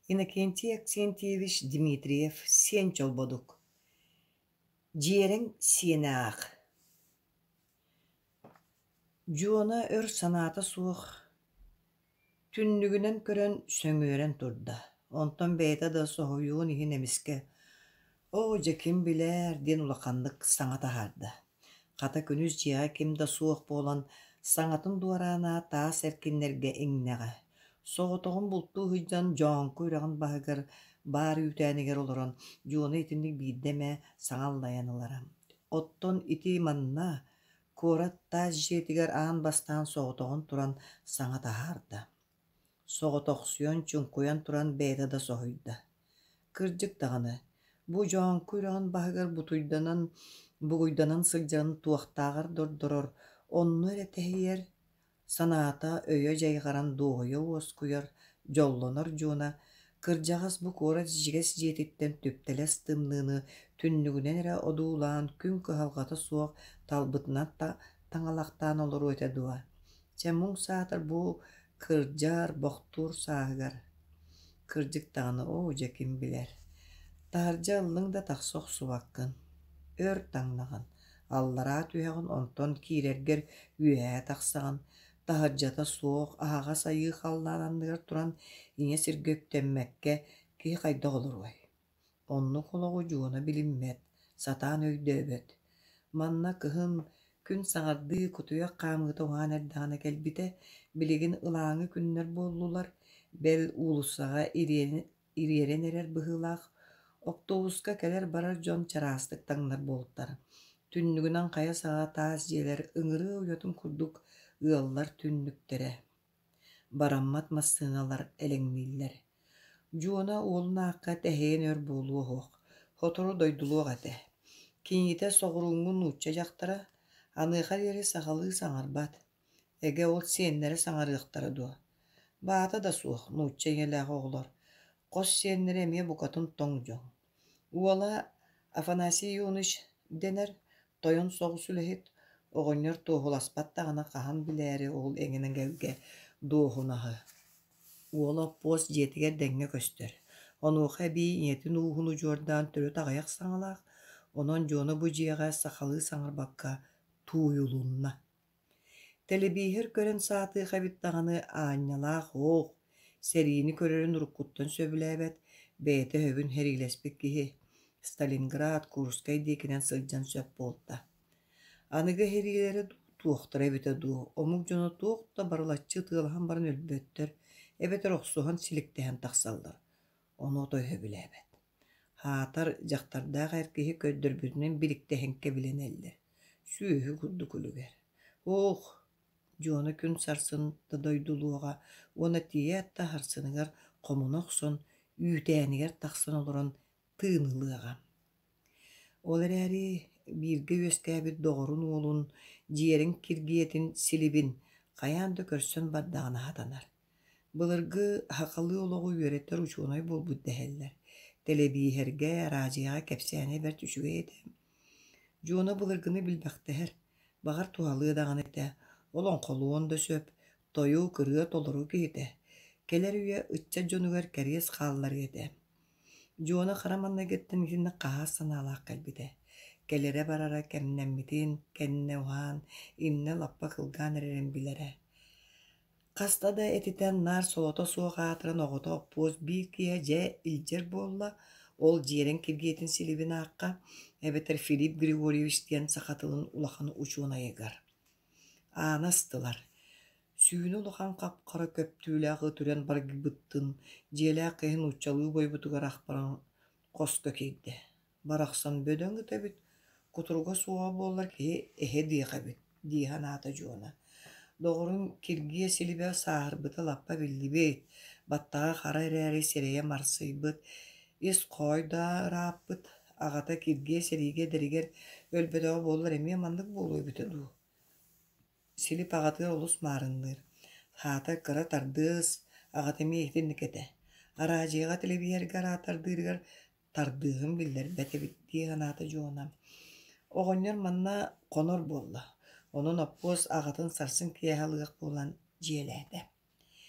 Иннокентий Аксентьевич Дмитриев сен чолбодук. Жерең сені ақ. Жуона өр санаты суық. Түннүгүнен көрөн сөңөрен турда. Онтон бейта да соһуюун иһин эмиске. О, жеким билер ден улаканнык саңа таһарда. Ката күнүс жига ким да суох болан саңатын дуараана таас эркиннерге эңнеге. Соғотоғын бултуу хыждан жоңку үрагын баһыгар баар үтәнигер олорон жуона итинник бииддеме саңаллаянылара. Оттон ити манна куорат таас жетигер аан бастаан соғотоғын туран саңа таһарда. Соғотоқсуян чункуян туран бейта да соһуйда. Кырдьык тағаны. Бу жоңку үрагын баһыгар бугуйданан сылдьан туохтаагар дордорор, онну эретеһиер санаата өйө жайгаран дуойо уоскуяр, жоллонор жуона, кырдьаҕас бу куорат жигес диэтиттен түптэлэс тымныыны түннүгүнэн эрэ одуулаан күн кыһалҕата суох талбытына таҥалахтаан олору этэ дуа. Чэммуҥ саатар бу кырдьар бохтуур сааһыгар. Кырдьык таҕаны оо дьэ ким билэр. Таһырдьа ыллыҥ да тахсох субаккын. Өр таҥнаҕын. Аллараа түһэҕин онтон киирэргэр үөһээ тахсаҕын. Таһырдьата суох аһаҕа сайыы халлаананныгар туран иҥэ сиргөктэммэккэ киһи хайдах олоруой. Оннук олоҕу дьуона билиммэт, сатаан өйдөөбөт. Манна кыһым күн саҥардыы кутуйах хаамыыта уһаан эрдэҕинэ кэлбитэ, билигин ылааҥҥы күннэр буоллулар, бэл уулуссаҕа ириэрэн эрэр быһыылаах, октобуска кэлэр барар дьон чараастык таҥнар буолуттар. Түннүгүнэн хайа саҕа таас дьиэлэр ыҥырыы уйотун курдук ыаллар түннүктэрэ. Бараммат массыыналар элэҥнииллэр. Дьуона уолун аакка тэһэйэн өр буолуо суох, хотору дойдулуох этэ. Киниитэ соҕуруҥҥун нуучча дьахтара, аныыха диэри саҕалыы саҥарбат. Эгэ ол сиэннэрэ саҥарыахтара дуо. Баата да суох, нуучча иҥэлээх оҕолор. Хос сиэннэрэ эмиэ букатын тоҥ дьоҥ. Уола Афанасий Ионыч денэр тойон соҕус үлэһит, оҕонньор туоһуласпат таҕына хаһан билээри ол эҥинэгэвгэ дуоһунаһы. Уола пост дьиэтигэр дэҥҥэ көстөр. Онуоха эбии иñэтин уухуну дьуордаан төрө таҕайах саҥалаах, онон дьуона бу дьиэҕэ сахалыы саҥарбакка тууйулуунна. Телебииһэр көрөн саатыах эбит таҕаны аанньалаах оох, сэриини көрөрүн уруккуттан сөбүлээбэт, бэйэтэ höbүн хэриилэспит киһи Сталинград, Курскай диэкинэн сылдьан сөп буолта. Аныга хэриилэри туохтар эбитэ дуу, омук дьоно туох да барылаччы тыалахан баран өлбөттөр, эбэтэр охсуһан силиктэһэн тахсаллар. Ону отой höbүлээбэт. Хаатар дьахтардаах эр киһи көйдөрбүтүнэн биликтэһэнкэ билэн эллэр. Сүүһү курдук үлүгэр. Оох, дьуона күн сарсын да дойдулуоҕа, уона тиийэ таһарсыныгар хомуна охсон, үүтээнигэр тахсан олорон тыынылыаҕа. Ол эрээри бииргэ үөскээбит доҕорун уолун дьиэриҥ киргиэтин силибин хайаан да көрсөн бардаҕына хатанар. Былыргы хакалыы олоҕу үөрэттэр учуонай буолбут дэһэллэр. Телебииһэргэ, раадьыаҕа кэпсээнэ бэр түсүгэ этэ. Дьуона былыргыны билбэхтэһэр, баҕар туһалыы даҕаны этэ, ол оҥхолуон да сөп, тойуу кырыа толору киһитэ. Келэр үө ычча дьонугар кэриэс хааллар этэ. Дьуона хара маннагыттан итиннэ хаһаас санаалаах кэлбитэ. Келэрэ барара кэмнэммитин, кэннэ уһаан, иннэ лаппа кылгаан эрэрэн билэрэ. Хаста да этитэн наар солото суох аатыран оҕото оппуос биир киһэ дьэ илдьэр буолла, ол дьиэриҥ киргиэтин силибин аакка эбэтэр Филипп Григорьевич диэн сахатылын улахан учуунайыгар. Аана ыстылар. Сүүнү улахан хапхара көптүүлээх ытыран баргыбыттын, дьиэлээх киһин уччалыы бойбутугар ахпаран хоско киирдэ. Барахсан бөдөҥ ытэбит, кутуруга суоҕа буоллар киһи эһэ диэхэбит, диэhän аата дьуона. Доҕорун киргиэ силибэ сааһырбыта лаппа биллибит, баттаҕа хара эрээри сэрэйэ марсыйбыт, ис хой да ырааппыт, аҕата киргиэ сэриигэ дэригэр өлбөтөҕө буоллар эмиэ маннык буолуойбута дуу. Силип аҕатыгар олус маарынныыр. Хаата кыра тардыас аҕата миэхтинник этэ. Араадьыаҕа телебииһэргэ араатардыырыгар тардыыһын биллэрбэт эбит диэhän аата дьуона. Оҕонньор манна хонор буолла. Онон оппуос аҕатын сарсын киэһэ алыах буолан дьиэлээтэ.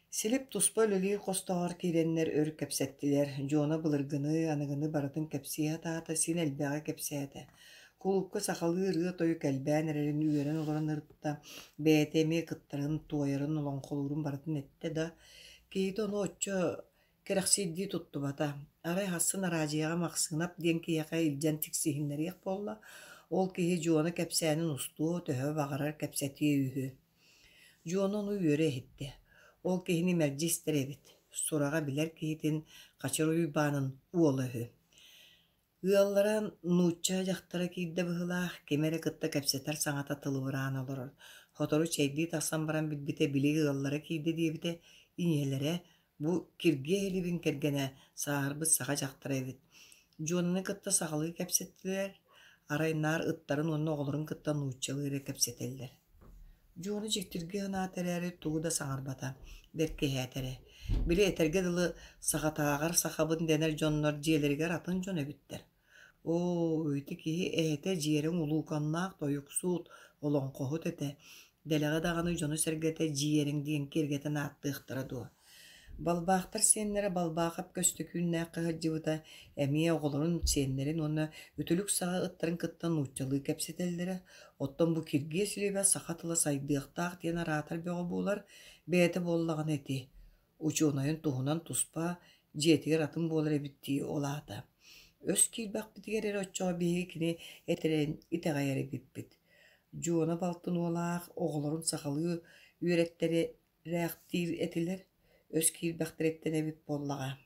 Silip tuspа lülü kostağar kirenler ör kepsettiler. Jona bılırgını, anıgını baratın kepsiye taata sin elbeğe kepsiyete. Kulupka sakalı ırığı toyu kelbeğen ererin üyeren olan ırıkta BTM kıttarın tuayarın olan kolurun baratın ette da kiyit onu oçça keraksiddi tuttu bata. Aray hassın araciyağa maqsınap denki yaka ilcan tiksihinleri yak bolla. Ol kihi Jona kepsiyenin ustu töhö bağırar kepsetiye ühü. Jona onu yöre etti. Ol kihini mercistir ebit. Suraga biler kihitin kaçır uybanın uolahı. Iyallara nuçça jaktara kiyde bıhılah, kemere kıtta kepseter saŋata tılıvıran olur. Hotoru çeydi tasan baran bilbite bili iyallara kiyde diye bite inyelere bu kirge helibin kergene sağırbız sağa jaktara ebit. Jonunu kıtta sağlığı kepsettiler. Aray nar ıtların onu oğulurun kıtta nuççalığı kepseteller. Jonu jiktirge hına tereri tuğu da saŋarbata. Berke hetere. Bile eterge dılı sagatağar sakabın dener jonlar jiyelerger atın jon ebitler. O öyti kihi ehete jiyerin ulukannaaq toyuksut olon kohut ete. Delega dağını jonu sergete jiyerin diyen kirgeten attığıhtara du. Balbaqtar senlere balbaqap köstükünne qahıcıvıta emiye oğulurun senlerin onu ütülük sağa ıttırın kıttan uççalığı kepsetelleri. Ottan bu kirgiye sülebe sakatıla saydığıqtaq diyen aratar beğo bular beyete bollağın eti. Uçu onayın tuhunan tuspa jetiger atın bolar ebittiği olağda. Öz kilbaq bitiger ere oççağa behi kini eteren iteğayere bippit. Juona baltın olaq oğulurun sakalığı üretleri reaktir etiler. Öz kilbaqtiretten ebip bollağa.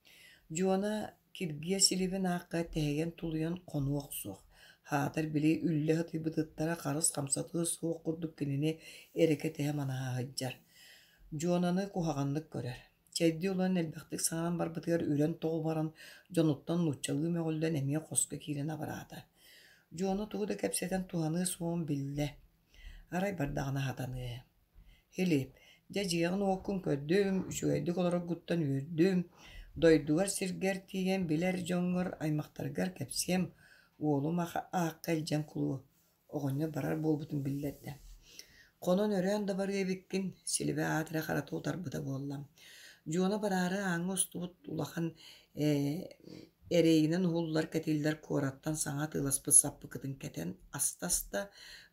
Juona kirgiye silibin haqqa tehegen tuluyan konu oqsuq. Hatar bili ülle hıtı bıdıttara qarız kamsatığı soğuk kurduk kinini ereke tehe manaha hıccar. Juona'nı kuhağanlık görer. Çeddi olan elbaqtik sağan barbıtıgar üren toğu baran jonuttan nuççalığı meğolden emiye koska kirina barada. Juona tuğu da kepseten tuhanı soğun bille. Aray bardağına hatanı. Helip, jajığın okun köddüm, şüyeddik olarak guttan ürdüm. Doyduvar sirger tiyen biler jonger aymaqtargar kepsiyem. Oğlum ağakka elcen kulu. Oğunne barar bolbutun billedde. Konon öreyen da barıya bikkin, silibe atıra karatu utarbıda bollam. Juona bararı ağın ustubut ulakan ereyinin hullar ketiller korattan sana tığlaspı sappı kıtın keten. Asta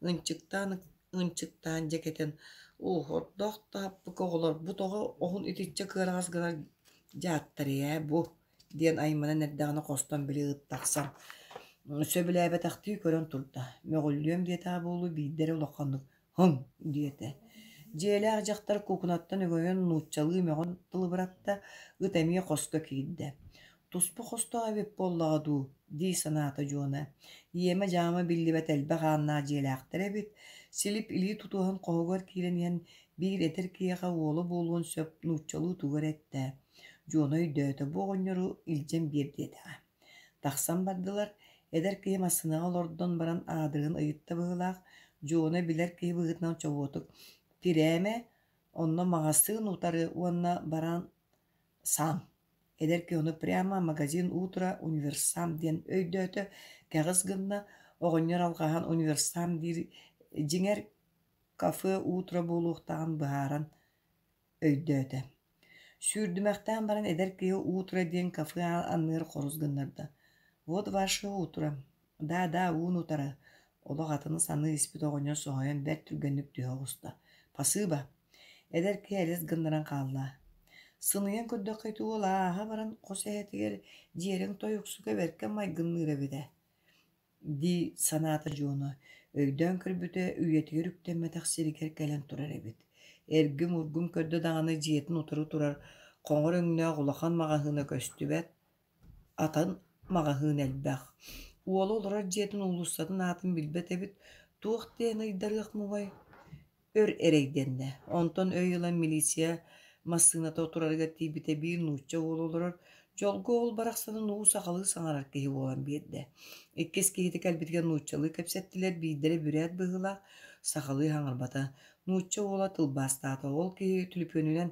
ınçıktan ceketen. Hordaq tapı koğular bu toğu ohun ititçe kırağız kadar jattır ya bu. Diyen aymana neddağına kostan bile ıttaqsam. Söbüläbе taqtı körön turda. Mögüllüyüm diye taboğlu biddere ulaqanlık. Hın diyete. Jele ajaqtar kokunattan ögöyen nuççalığı meğon tılı bıratta ıtemiye koska kiyidde. Tuspu kosta abip bollağdu di sanata Jona. Yeme jama billi betel bağanna jele aqtare bit. Silip ili tutuhan qoğugar kireniyen bir eter kiyaqa oğlu bolun söp nuççalığı tugar ette. Jona üdöte boğonyoru ilcem bir dedi. Taqsam bardılar. Eder ki masına olordan baran adırın ayıtta bağılaq. Jona biler ki bığıtnan çoğutuk. Pireme onna mağasığın utarı onna baran sam. Eder ki onu prema magazin utra universam diyen öydötü kağız gınna oğunyor alqahan universam dir jinger kafı utra buluqtağın baharan öydötü. Sürdümekten baran eder ki utra diyen kafı anır koruz gınlarda. Вот ваше утро. Да, un утро. Ола қатыны саны испит оғынер соғайын бәт түргенлік түйе ұста. Пасыба. Эдер кәлес гындыран қалла. Сыныян көдді қайту ола аға баран қос әтігер жерің той ұқсуға бәркен май гынныры беді. Ди санаты жоны. Өйден кірбіті үйетігер үктенме тақсирикер кәлен тұрар әбет. Әргім үргім көдді дағаны жиетін отыру тұрар. Қоңыр өңіне ғулақан мағahını көсті бәт. Атын mağahın elbaq. Oğlu olara jetin ulustatın atın bilbet ebit. Tuğ diyen aydarıq muğay. Ör ereydenne. Ondan öyülen milisiya masınata oturarga tibite bir nuçça oğlu olarar. Jolgu ol baraqsanın uğu saqalı sanarar kehi olan birde. Ekkes kehitek elbetken nuççalı kepsettiler bidere büret bığılaq. Saqalı hanırbata. Nuçça oğla tılbastata ol kehi tülüpönünen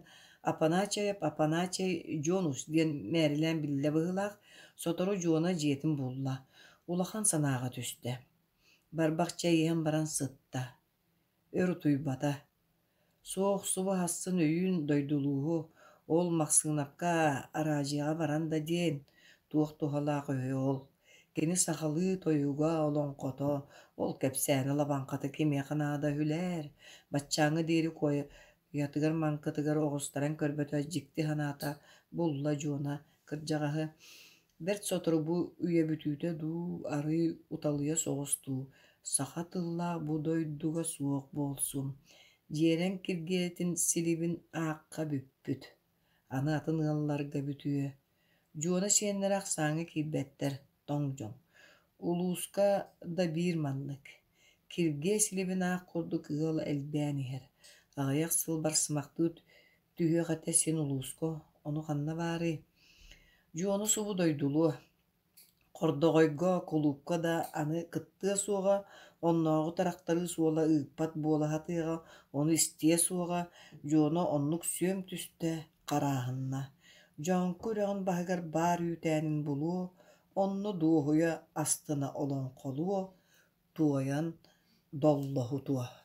Apanaçay Jonus diyen merilen bille bığılaq. Sotoru Jona jetin bulla. Ulahan sanağa düştü. Barbaqça yiyen baran sıtta. Ör tuybata. Суох суба хасын өйүн дойдулууһу ол махсыынапка араажыга баран да диэн туох туһалаах өйө ол. Кини сахалыы тойууга олоҥхото ол кэпсээни лабаҥхата кимиэхэ наада хүлээр, баччааҥҥа диэри куойатыгар маҥкытыгар оҕустаран көрбөтө дьикти ханаата булла дьуона кырдьаҕаһы. Бэрт сотору үйэбүтүүтэ дуу арый уталыйа соҕустуу, саха тыллаах бу дойдуга суох буолсум. Дьиэрэн киргиэтин силибин аакка бүппүт. Аны атын ыалларга бүтүө. Дьуона сиэннэрээх сааҥҥа киирбэттэр, тоҥ дьоҥ. Улууска да биир маннык. Киргиэ силибин аак курдук ыал элбээн иһэр. Аҕыйах сылбар сымахтыыр түһүөҕэтэ син улууско, ону ханна баарый. Дьуону субу дойдулуо. Хордоҕойго, кулуукка да аны кыттыа суоҕа, оннооҕу тарахтарыы суола ыыппат буолаһатыаҕа, ону истиэ суоҕа, дьуоно оннук сүөм түстэ харааһынна. Дьоҥку үрэҕин баһыгар баар үүтээнин булуо, онно дуоһуйа астына олоҥхолуо, туойан доллоһу туо.